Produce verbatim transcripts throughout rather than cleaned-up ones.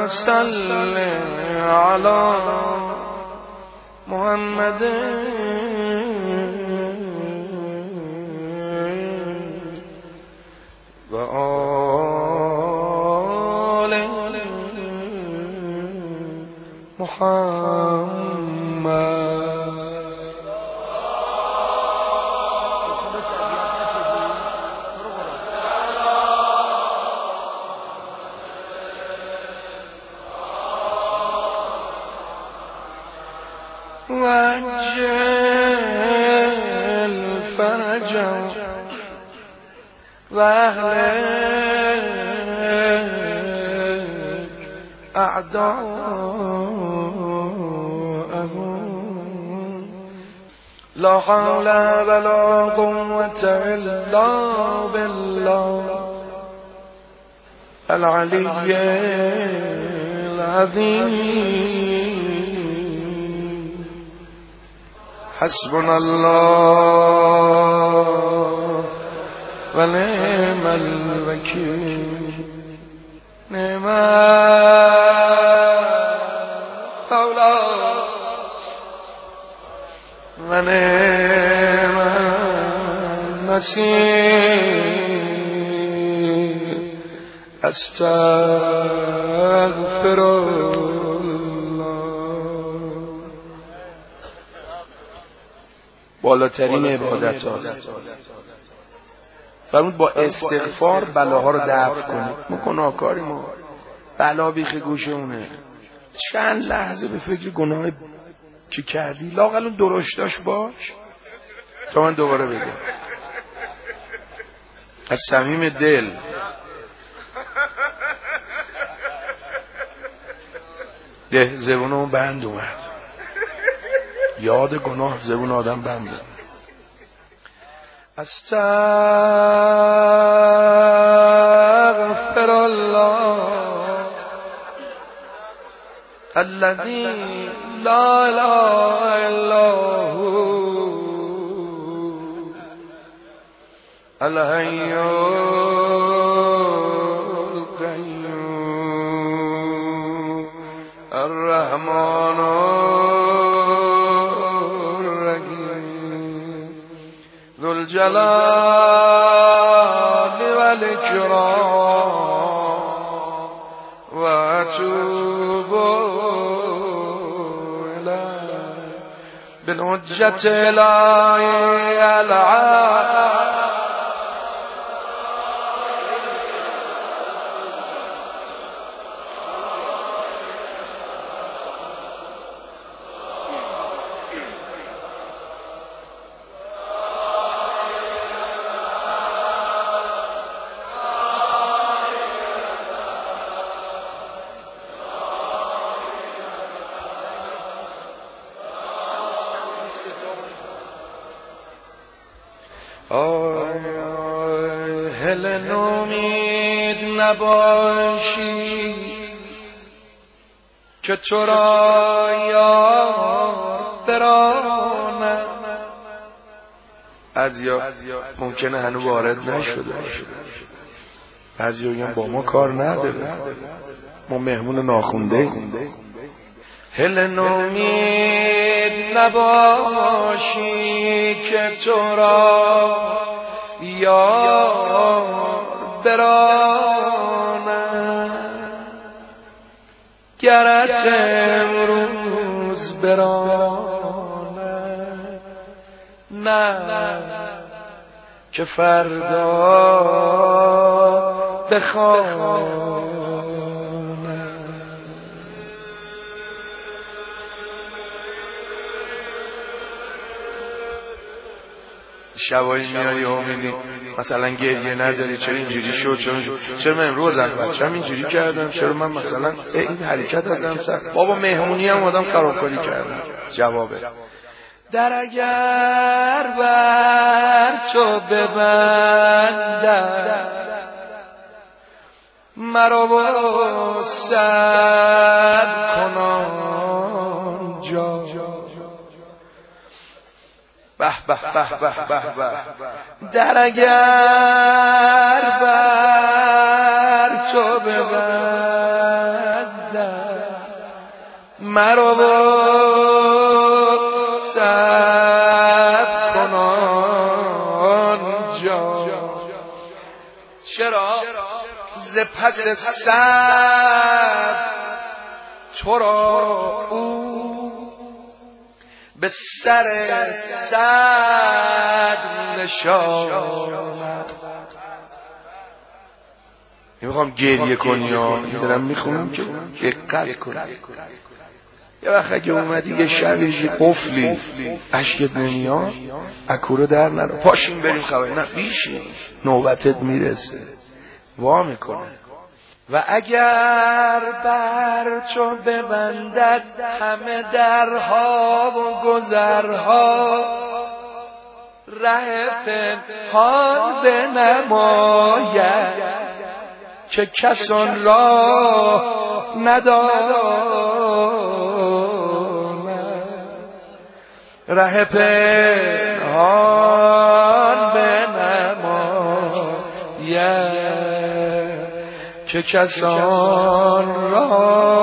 صل على محمد و آل محمد. وعجل فرجا واهلك أعداءهم لا حول ولا قوة إلا بالله العلي العظيم. حسبنا الله ونعم الوكيل نعم المولى ونعم النصير. استغفر بالاترین عبادت هاست. فرمود با استغفار بلاها رو دفع کنید. ما گناهکاریم، ما بلا بیخ گوشمونه. چند لحظه به فکر گناه چی کردی لااقل اون درشتاش باش تا من دوباره بگم از صمیم دل. ده زبونمون بند اومد، یاد گناه زبون آدم بنده. استغفر الله الذي لا اله الا هو الحي القيوم الرحمن ذو الجلال والإكرام وأتوب إليه بالحجة إلهي العالم. آی هل نومید نباشی که تو را یار برانم. بعضیا ممکنه هنوز وارد نشده باشه، بعضیا میگن با ما کار نداره، ما مهمون ناخونده. هل نومید نباشی که تو را یار برانم، گرت امروز برانم نه که فردا بخوانم. شبایی میایی و میبینی مثلا گریه نداری، چرا اینجوری شد، چرا چرا من امروز از بچه‌م اینجوری کردم، چرا من مثلا این حرکت ازم سخت، بابا مهمونی هم آدم خرابکاری کردم. جوابه در اگر بر تو ببندم مرا با سر کنان جا. به به به به به به در اگر بر تو ببندم مرا و سب کنان جا. چرا؟ ز پس سب تو را او به سر صد نشاند. میخوام گریه کنی ها، دارم میخونم که دقت کنی. یه وقت اگه اومدی یه شبیه قفلی اشکت نمیاد، اکورو در نرو، پاشیم بریم خبری، نه بیشی نوبتت میرسه، وا میکنه. و اگر بر تو ببندد همه درها و گذرها، ره پنهان بنماید که کسان را نداند. ره پنهان بنماید که کسان را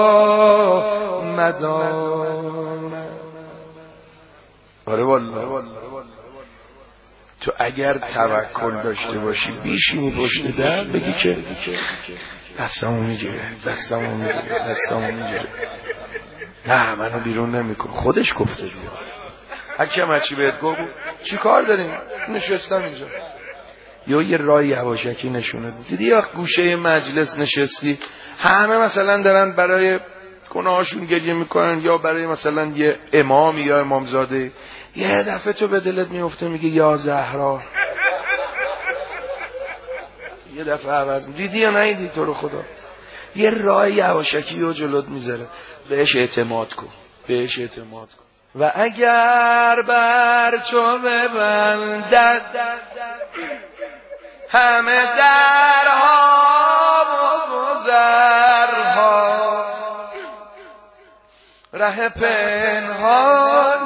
نداند. آره والله تو اگر توکل داشته باشی بیشینی پشت در بگی که دستمو میگیره دستمو میگیره دستمو میگیره، نه منو بیرون نمیکن، خودش گفته بیا. حکم هرچی بهت گفت چی کار داریم؟ نشستم اینجا. یا یه راه یواشکی نشونه دیدی، یا گوشه مجلس نشستی همه مثلا دارن برای گناهاشون گریه میکنن، یا برای مثلا یه امام یا امامزاده، یه دفعه تو به دلت میفته میگه یا زهرا، یه دفعه عوض. دیدی یا نیدی؟ تو رو خدا یه راه یواشکی رو جلوت میذاره، بهش اعتماد کن، بهش اعتماد کن. و اگر بر تو ببندد همه درها و گذرها، ره پنهان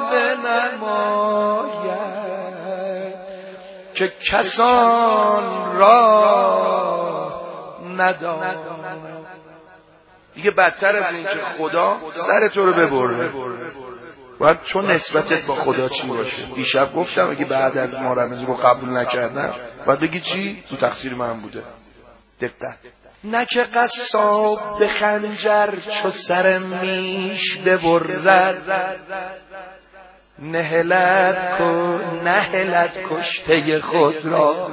بنماید که کسان را نداند. دیگه بدتر از این که خدا سر تو رو ببره، باید چون نسبتت با خدا چی باشه. دیشب گفتم اگه بعد از ما رمضان رو قبول نکردم باید بگی چی؟ تو تقصیر من بوده. دقت. نه که قصاب به خنجر چو سر میش ببرد، نهلت کن نهلت کشته خود را.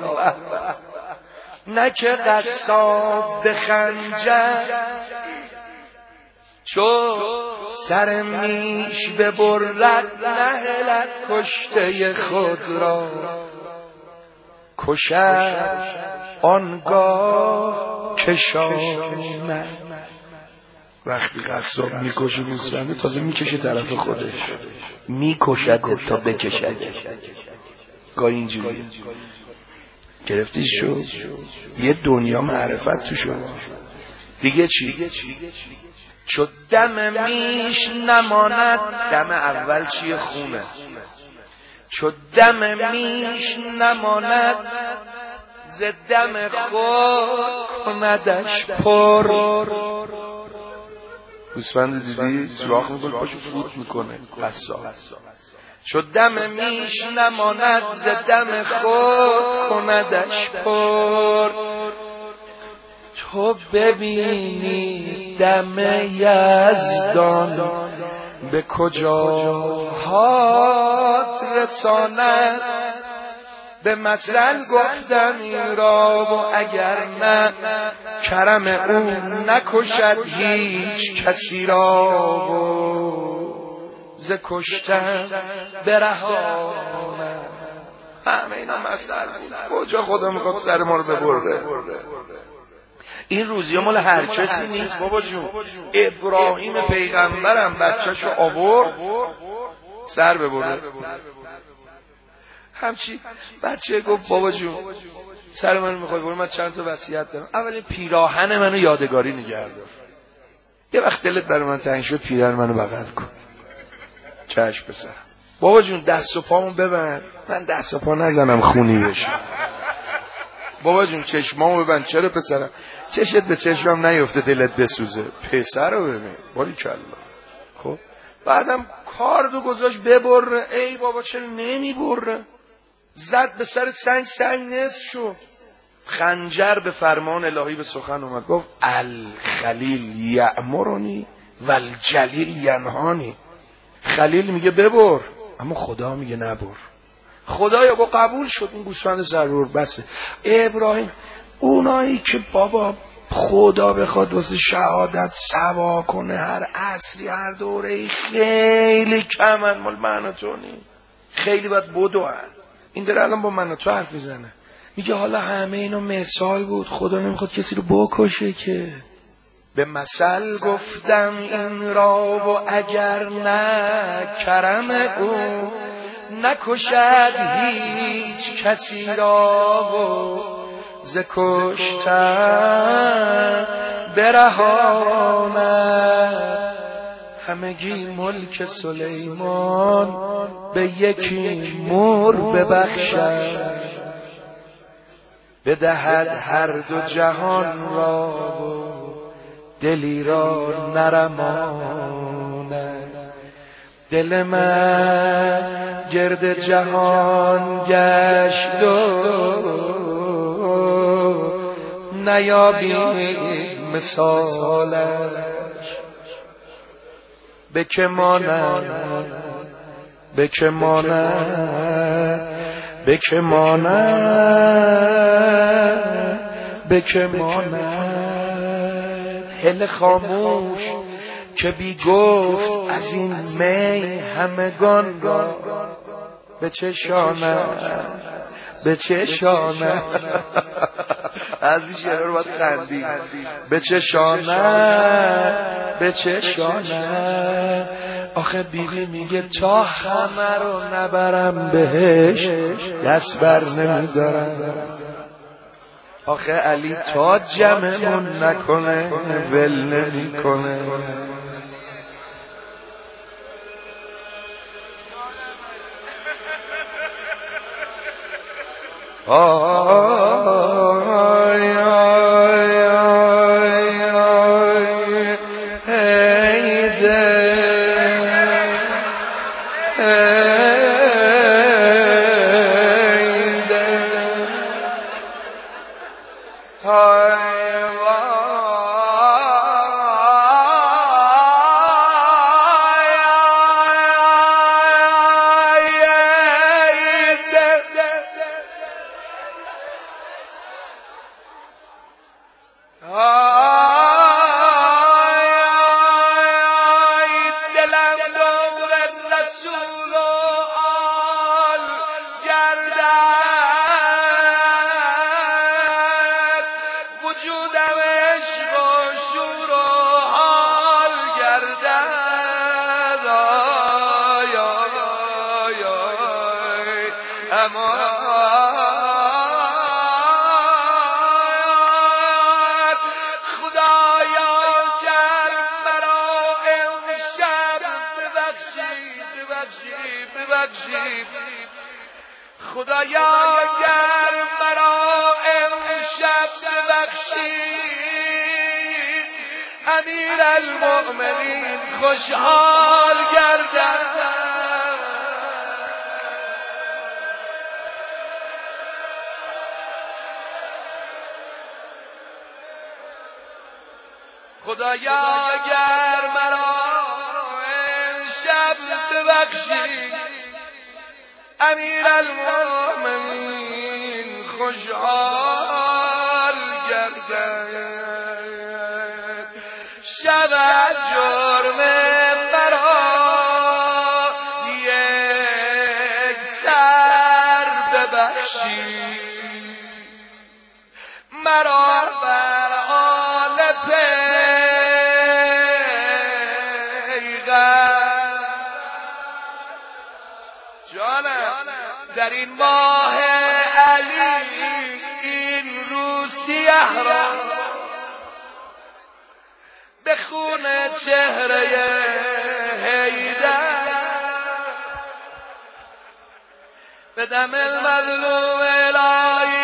نه که قصاب به خنجر چو سر میش ببرد، نهلت کشته خود را. کشد آنگاه کشاند. وقتی قصاب میکشه گوسفنده تازه میکشه طرف خودش، میکشد تا بکشد. گاهی اینجوری گرفتی شد یه دنیا معرفت تو شد. دیگه چی؟ چو دم میش نماند. دم اول چیه؟ خونه. چو دم میش نماند، ز دم خود کندش پر. گوسفند دیدی سوراخ میکنه پاشو فوت میکنه قصاب. چو دم میش نماند، ز دم خود کندش پر. تو ببینی دم یزدان به کجاهات رساند. به مثل گفتم این را و اگر نه کرم او نکشد هیچ کسی را و ز کشتن برهاند. همه اینا مثل بود. کجا خدا میخواد سر ما رو ببره؟ این روزی مال هر کسی نیست بابا جون. ابراهیم پیغمبرم بچه‌شو آورد سر ببره. همچی بچه گفت بابا جون سر منو میخوای ببری، من چند تا وصیت دارم. اولین پیراهن منو یادگاری نگه دار. یه وقت دلت برای من تنگ شد پیراهن منو بغل کن. چشم پسرم. بابا جون دست و پامو ببند، من دست و پا نزنم خونی بشه. بابا جون چشمامو ببند. چرا پسرم؟ چشت به چشمم نیفته دلت بسوزه. پسر رو ببین باریکلا. خب بعدم کاردو گذاشت ببره. ای بابا چرا نمی بره؟ زد به سر سنگ، سنگ نصف شد. خنجر به فرمان الهی به سخن اومد، گفت الخلیل یأمرنی والجلیل ینهانی. خلیل میگه ببر، اما خدا میگه نبر. خدایا گفت قبول شد. این گوسفند ضرور بسه. ابراهیم اونایی که بابا خدا بخواد واسه شهادت سوا کنه هر عصری هر دوره خیلی کمن، مال من و تو نی، خیلی باید بدوئن. این داره الان با من و تو حرف میزنه، میگه حالا همه اینا مثال بود، خدا نمیخواد کسی رو بکشه که. به مثل گفتم این را و اگر نه کرم او نکشد هیچ کسی را و ز کشتن برهاند. همگی ملک سلیمان به یکی مور ببخشد، بدهد هر دو جهان را و دلی را نرماند. دل من گرد جهان گشت و نیابی مثالش، به که ماند به که ماند به که ماند به که ماند. هل خاموش که بی گفت از این می همگان را به چه شانه به چه شانه. از این شعر رو باید خندید. به چه شانه به چه شانه. آخه بیبی میگه تا همه رو نبرم بهش دست بر نمیدارم. آخه علی تا جمعمون نکنه ول نمیکنه. آی آی آی آی هیده هیده های خدایا گر مرا امشب ببخشید امیر المؤمنین خوشحال گردد. خدایا گر مرا امشب ببخشید امیر المؤمنین خوشحال گردد. شود جرم مرا یک سر ببخشید مرا بر حال پیغمبر. جانم در این ماه علی این روز سیاه را به خون چهره حیدر به دم المظلوم الهی